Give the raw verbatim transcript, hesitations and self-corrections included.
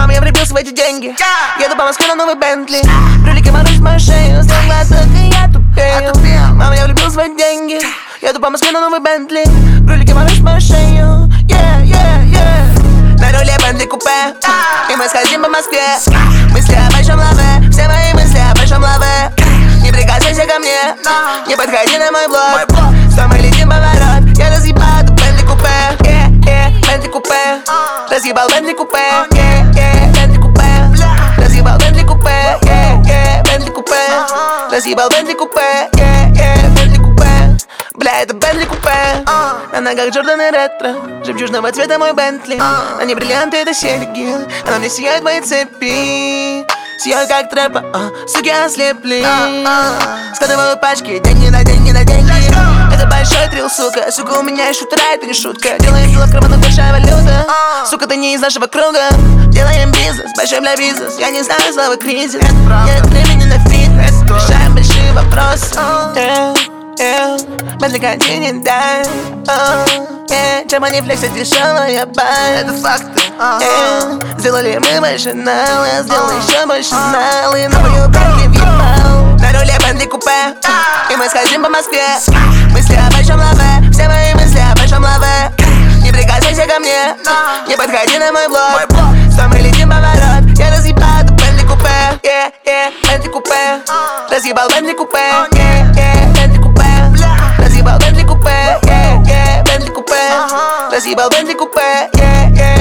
Мама, я влюбился в эти деньги. Еду по Москве на новый Бентли. Брюлики мороз в мою шею, сделала так, и я тупею. Мама, я влюбился в эти деньги. Еду по Москве на новый Бентли. Брюлики мороз в мою шею. Yeah, yeah, yeah. На руле Бентли купе, и мы скользим по Москве. Мысли о большом лаве, все мои мысли о большом лаве. Не прикасайся ко мне, не подходи на мой блог. Что мы летим поворот, я разъебал эту Бентли купе. Yeah, yeah, Бентли купе. Разъебал Бентли купе. Yeah, yeah, Бентли купе. Разъебал Бентли купе. Yeah, yeah, Бентли купе. Разъебал Бентли купе. Yeah, yeah, Бентли купе. Бля, это Бентли купе. На ногах Джорданы ретро, жемчужного цвета мой Бентли. На ней бриллианты, это серьги. Она мне сияет мои цепи. Сияют как трэпа, а, суки ослепли. Складываю пачки, деньги на деньги на деньги. Это большой трил, сука. Сука, у меня еще утра, это не шутка. Делаем дело в карманах, большая валюта. Сука, ты не из нашего круга. Делаем бизнес, большой бля бизнес. Я не знаю слова кризис. Нет времени на фитнес. Решаем большие вопросы. Yeah, yeah. Бентли континенталь. Чем они флексят, дешевая баль. Это факты. Yeah. Сделали мы больше нал, я сделал еще больше нал. И новую Бентли въебал. На руле Бентли купе, и мы скользим по Москве. Мысли о большом лаве, все мои мысли о большом лаве. Не прикасайся ко мне, не подходи на мой блог. Что мы летим поворот, я разъебал эту Бентли купе. Yeah, yeah, Бентли купе. Разъебал Бентли купе. Yeah, yeah, Бентли купе. Разъебал Бентли купе. Yeah, yeah, Бентли купе. Разъебал Бентли купе. Yeah, yeah.